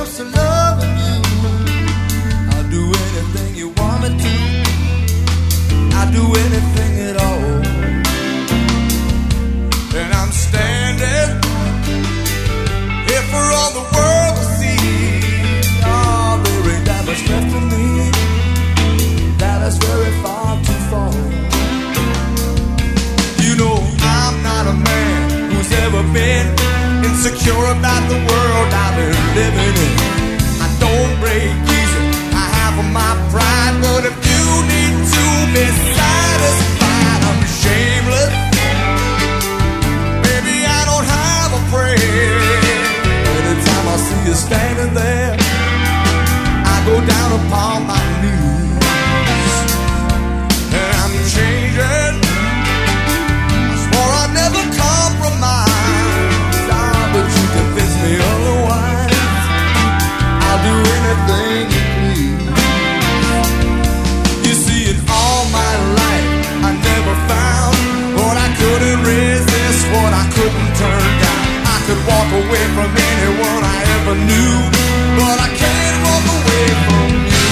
comes to loving you, I'll do anything you want me to. I'll do anything at all. And I'm standing here for all the world to see. Oh, there ain't that much left in me. That is very far to fall. You know I'm not a man who's ever been insecure about the world I've been living in. I don't break easy, I have my pride, but if you need to be satisfied, I'm shameless. Baby, I don't have a prayer. Anytime I see you standing there, I go down upon my knees. And I'm changing, I swore I'd never compromise. But you convince me otherwise. I'll do anything you please. You see, in all my life I never found what I couldn't resist, what I couldn't turn down. I could walk away from anyone I ever knew, but I can't walk away from you.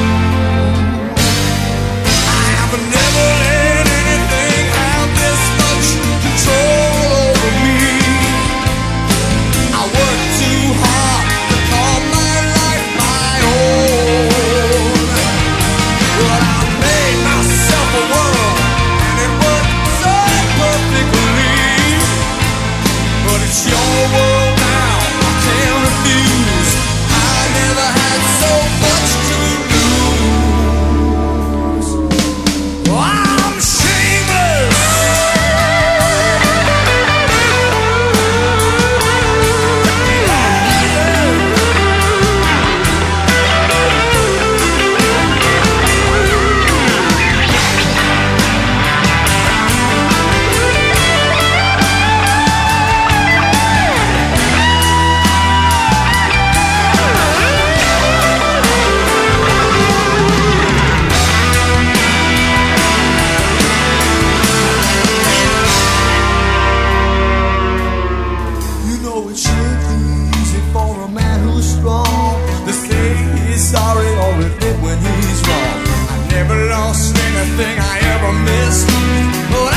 I have never let anything have this much control over me. I work too hard to call my life my own, but I made myself a world, and it worked so perfectly. But it's your world now, I can't refuse. I never had so much to lose. I'm shameless. You know it should be easy for a man who's strong to say he's sorry or admit when he's wrong. I never lost anything I ever missed, but